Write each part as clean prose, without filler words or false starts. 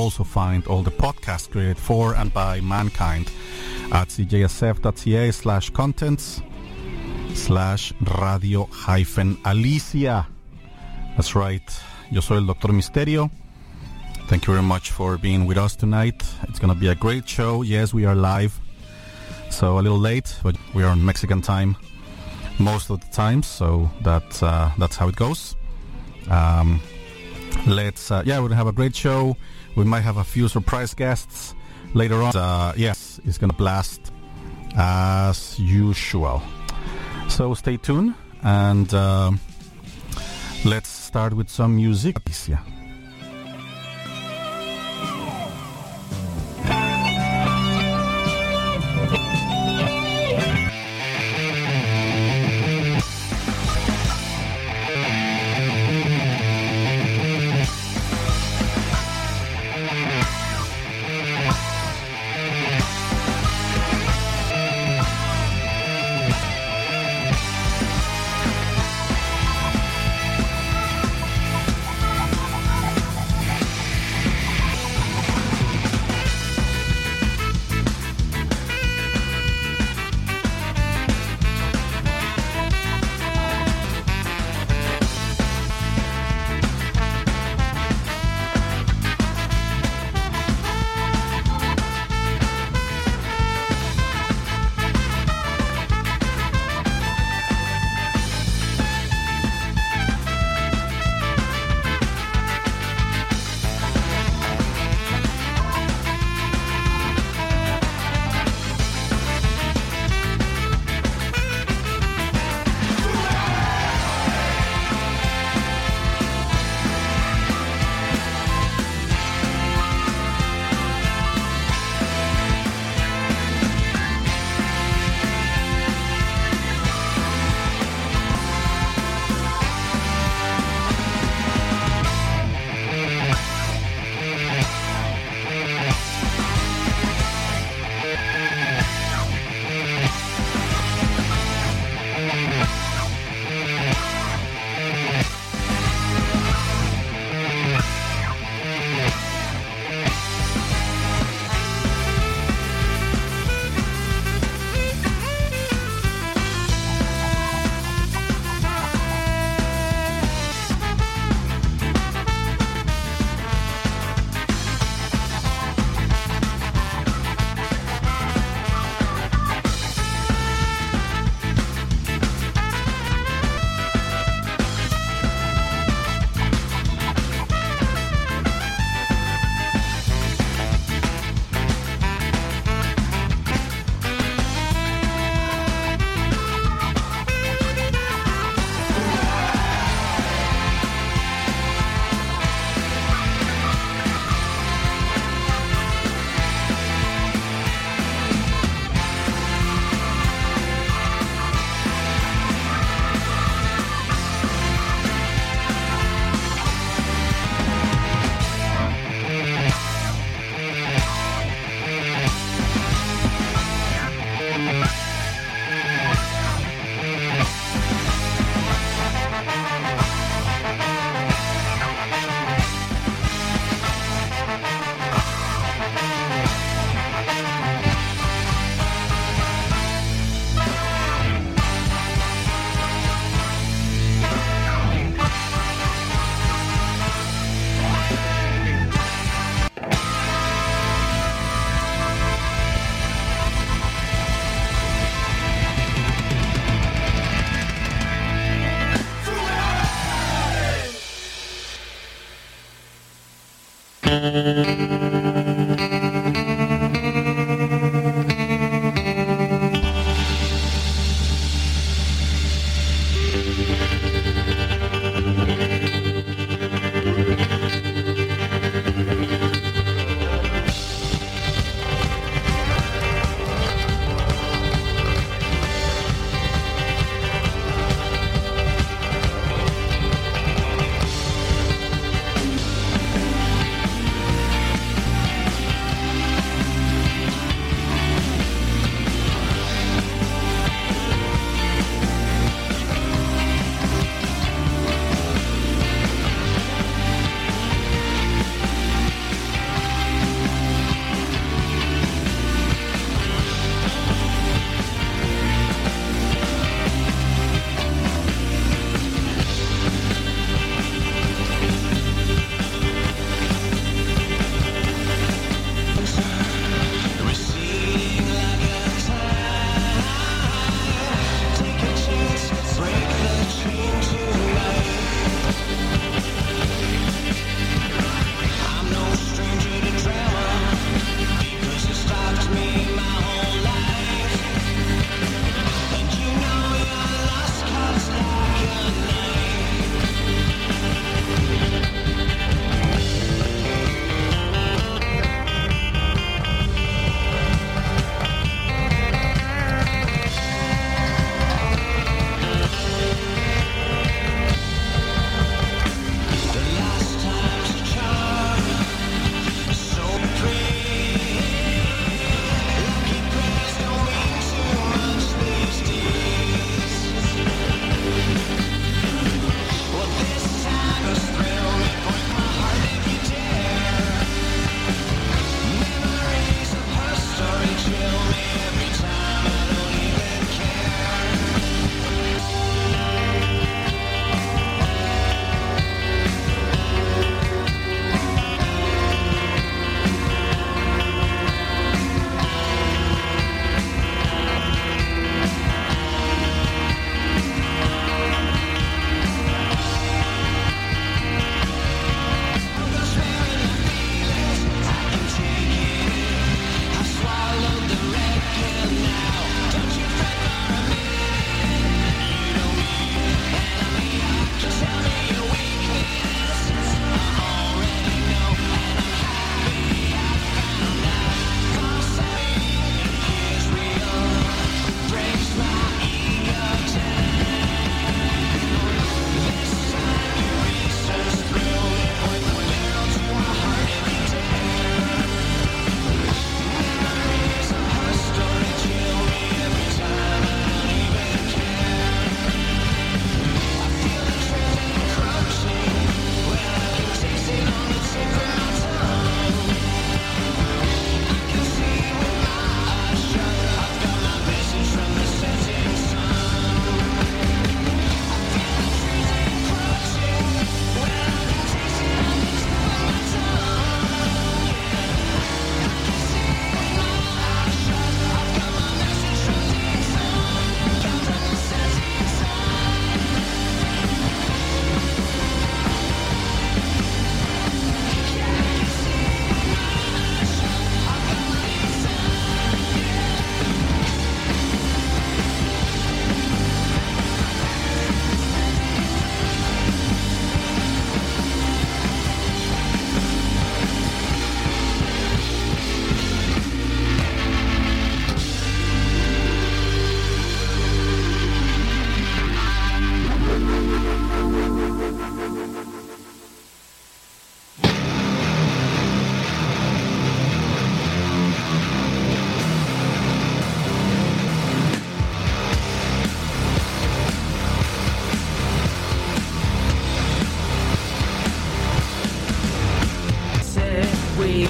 also find all the podcasts created for and by mankind at cjsf.ca/contents/radio-alicia. That's right. Yo soy el Dr. Misterio. Thank you very much for being with us tonight. It's going to be a great show. Yes, we are live. So a little late, but we are on Mexican time most of the time, so that's how it goes. We're gonna have a great show. We might have a few surprise guests later on. Yes, it's gonna blast as usual. So stay tuned, and let's start with some music. Yeah.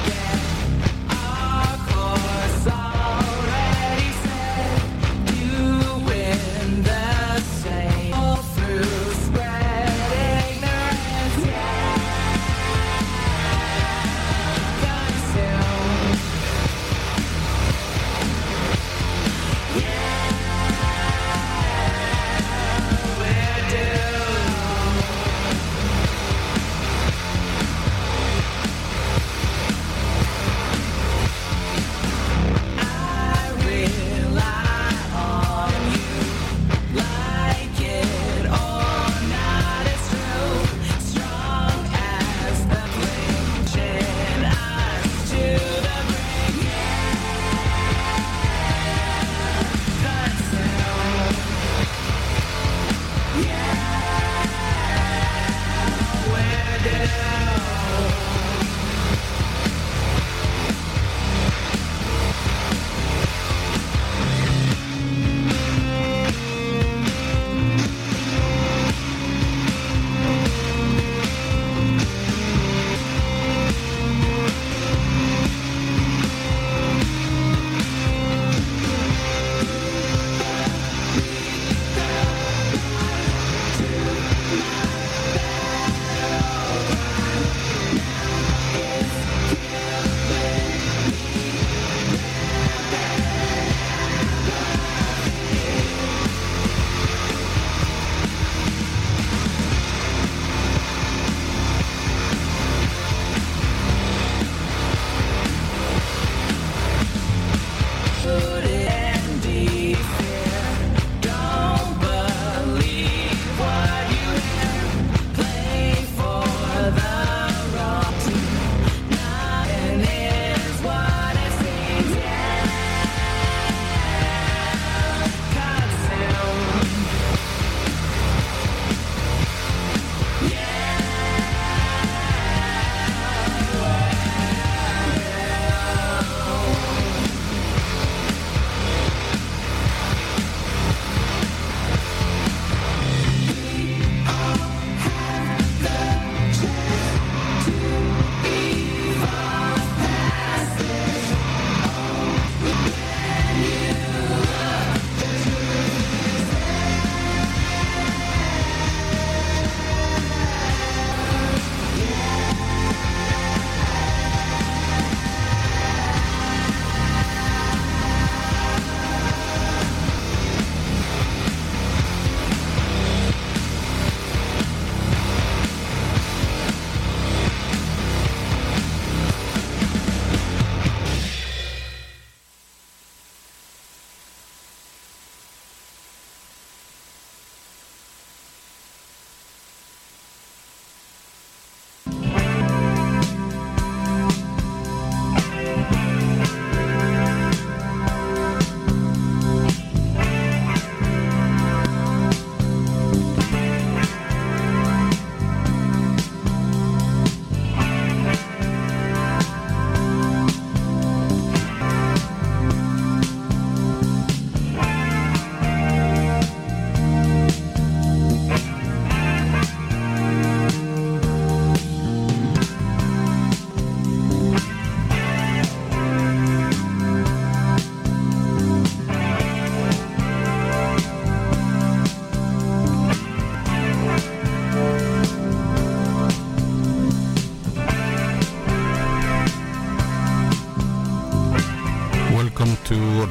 to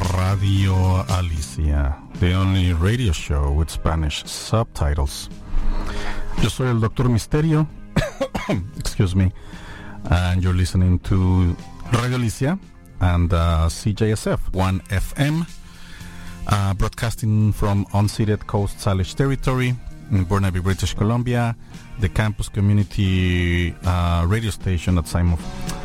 Radio Alicia, the only radio show with Spanish subtitles. Yo soy el Dr. Misterio, excuse me, and you're listening to Radio Alicia and CJSF 1FM, broadcasting from unceded Coast Salish territory in Burnaby, British Columbia, the campus community radio station at Simof.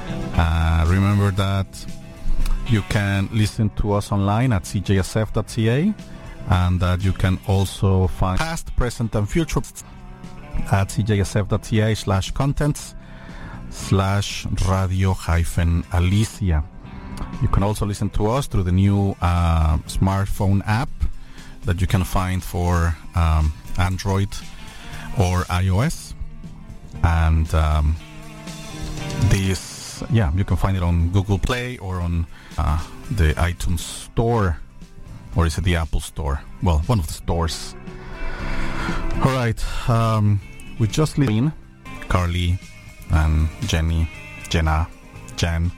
Remember that you can listen to us online at cjsf.ca, and that you can also find past, present, and future at cjsf.ca/contents/radio-alicia. You can also listen to us through the new smartphone app that you can find for Android or iOS. And this you can find it on Google Play or on the iTunes Store, or is it the Apple Store? Well, one of the stores. All right, we just listened Carly and Jenna, Jen.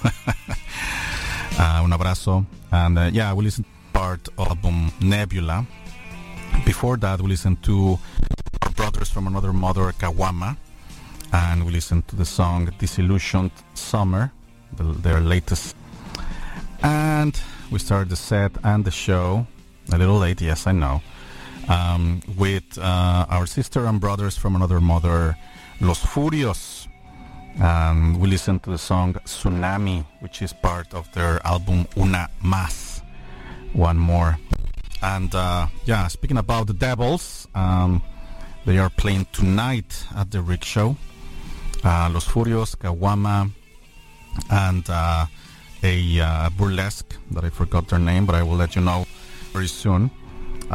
Un abrazo. And we listened to part of album Nebula. Before that, we listened to our brothers from another mother, Kawama, and we listened to the song Disillusioned Summer, their latest. And we started the set and the show a little late, yes, I know, with our sister and brothers from another mother, Los Furios. And we listened to the song Tsunami, which is part of their album Una Más, One More. And speaking about the Devils, they are playing tonight at the Rick Show. Los Furios, Kawama, and a burlesque that I forgot their name, but I will let you know very soon. They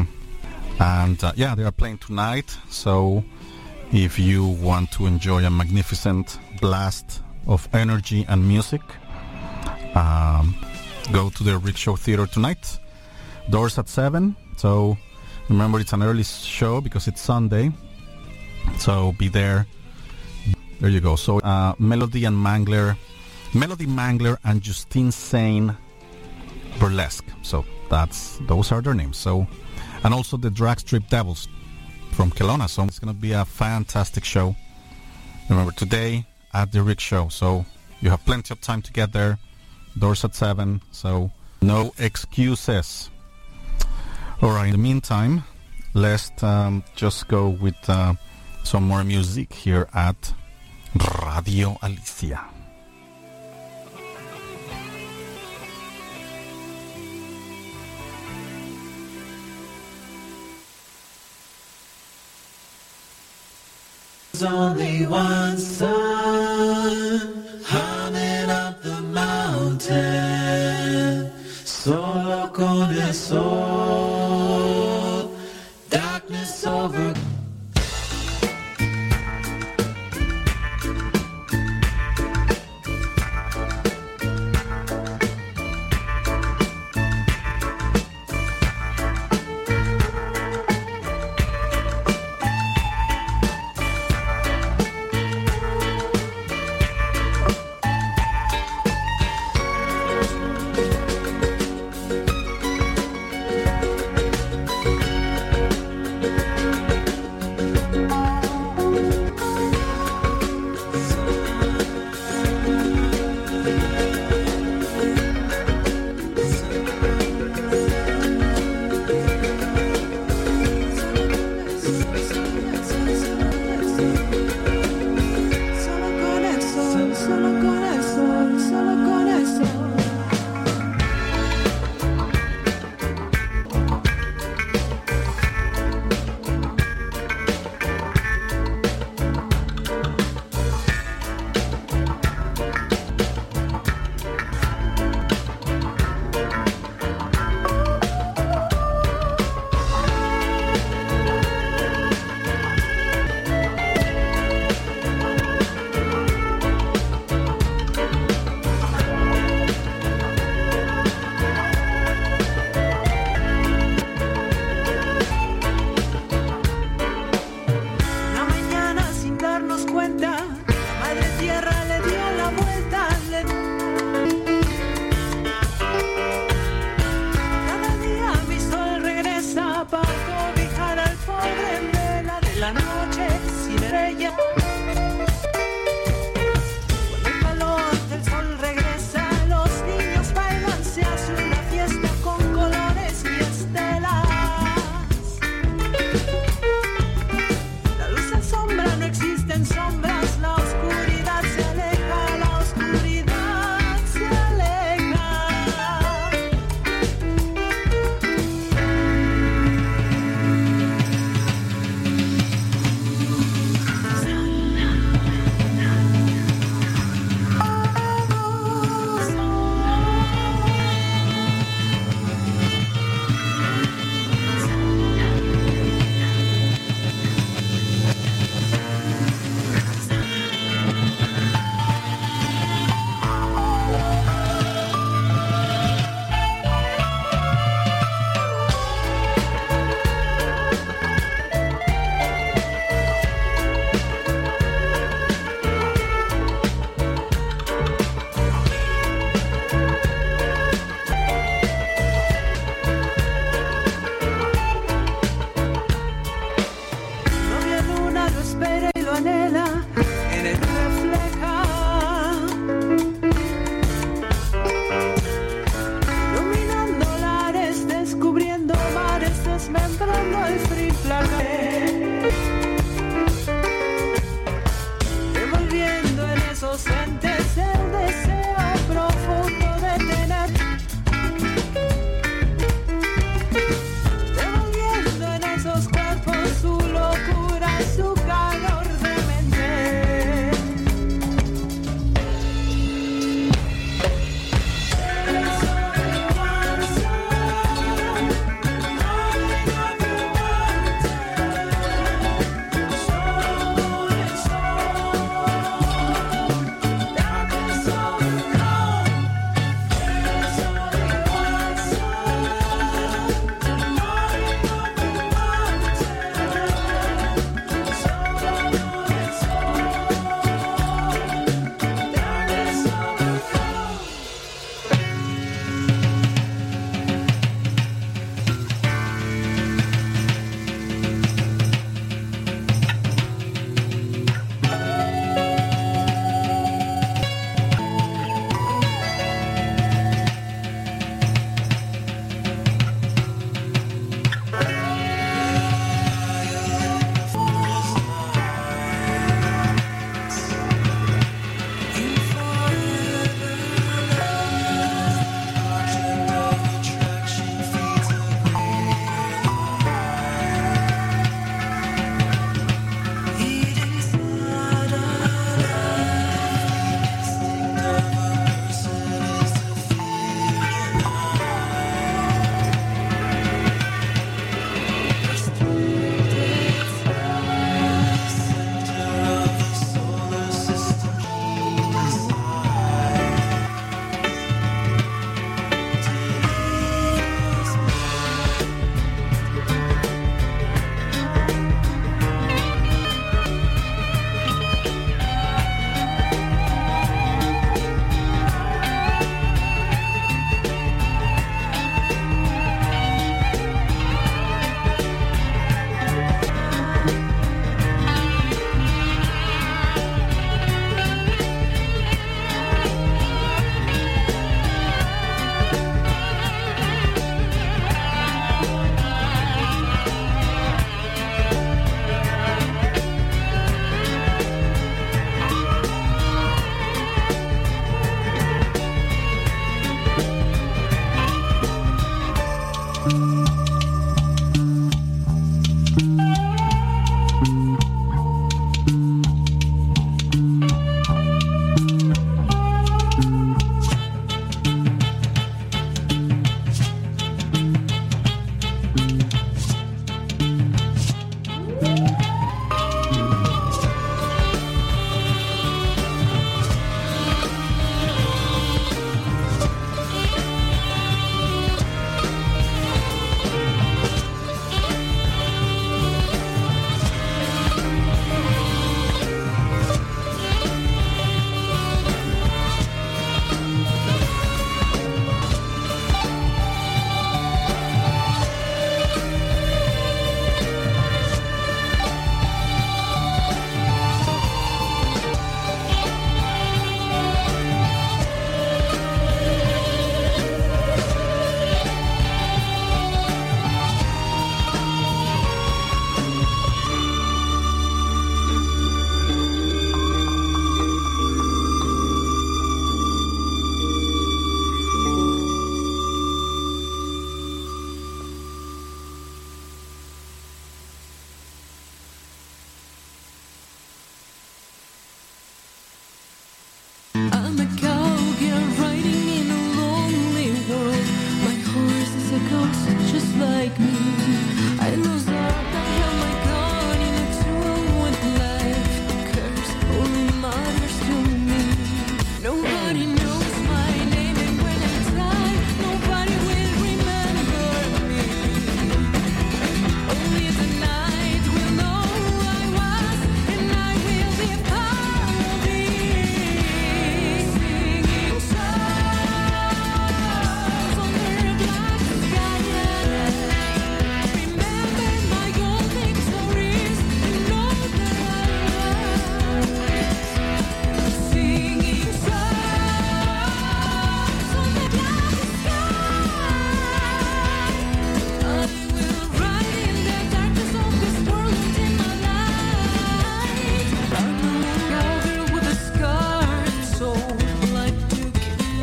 are playing tonight, so if you want to enjoy a magnificent blast of energy and music, go to the Rick Show Theater tonight. Doors at 7, so remember it's an early show because it's Sunday, so be there. There you go. So Melody Mangler and Justine Sane Burlesque. So those are their names. So, and also the Drag Strip Devils from Kelowna. So it's going to be a fantastic show. Remember, today at the Rick Show. So you have plenty of time to get there. Doors at 7. So no excuses. All right. In the meantime, let's just go with some more music here at Radio Alicia. There's only one sun humming up the mountain, solo con el sol, darkness over.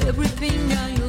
everything I